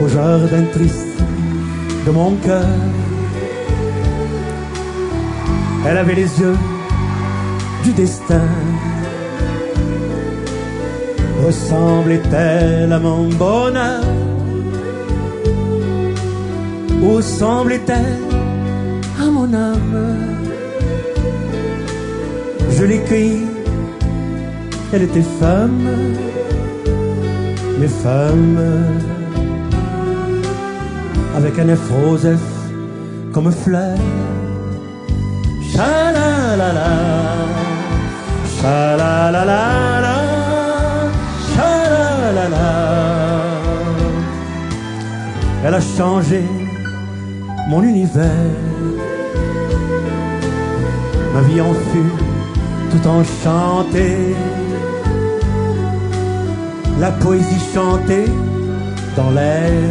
au jardin triste de mon cœur. Elle avait les yeux du destin. Ressemblait-elle à mon bonheur? Ou semblait-elle à mon âme? Je l'ai cueillie, elle était femme, mais femme, avec un F rose F comme fleur. Cha-la-la-la, cha-la-la-la-la, cha-la-la-la. Elle a changé mon univers. Ma vie en fut tout enchantée. La poésie chantée dans l'air.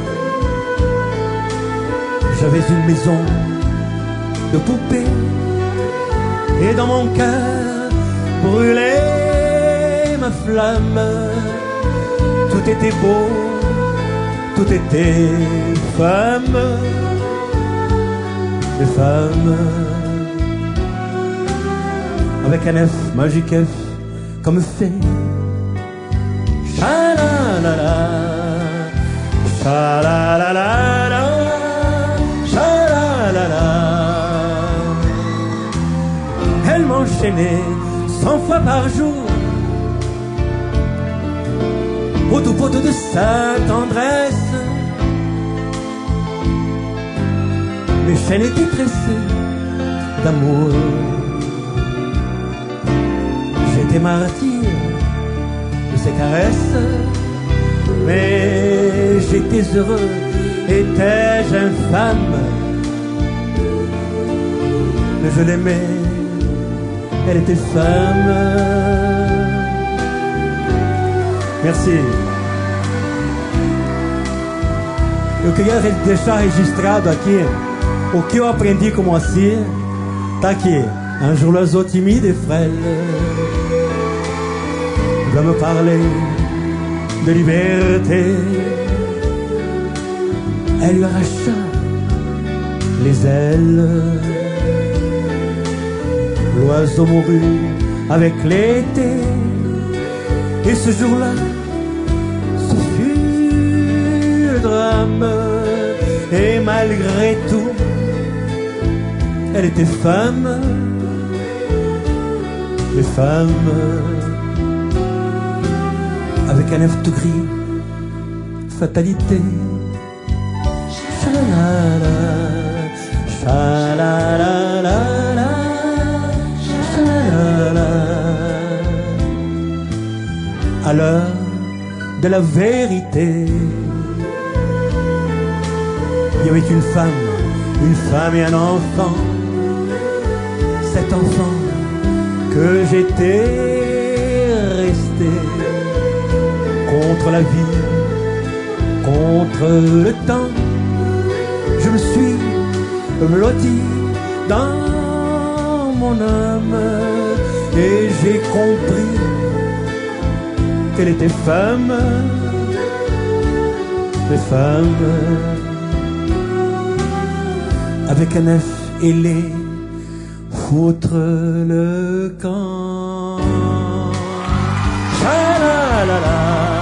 J'avais une maison de poupées et dans mon cœur brûlait ma flamme. Tout était beau, tout était femme, et femme, avec un F, magique F, comme fait. Cha-la-la-la, cha-la-la-la-la, cha-la-la-la. Elle m'enchaînait 100 fois par jour au tout poteau de sa tendresse. Mes chaînes étaient tressées d'amour. J'étais martyr de ses caresses, mais j'étais heureux. Étais-je infâme? Mais je l'aimais, elle était femme. Merci. Eu queria deixar registrado aqui o que eu aprendi com Moacir. Tá aqui. Un jour l'oiseau timide et frêle va me parler de liberté. Elle lui arracha les ailes. L'oiseau mourut avec l'été. Et ce jour-là, ce fut le drame. Et malgré tout, elle était femme. Les femmes, avec un F tout gris, fatalité. Cha-la-la, cha-la-la-la-la, cha-la-la. À l'heure de la vérité, il y avait une femme et un enfant. Cet enfant que j'étais resté contre la vie, contre le temps. Je me suis blotti dans mon âme et j'ai compris qu'elle était femme, mais femme, avec un F ailé, foutre le camp. Cha-la-la-la.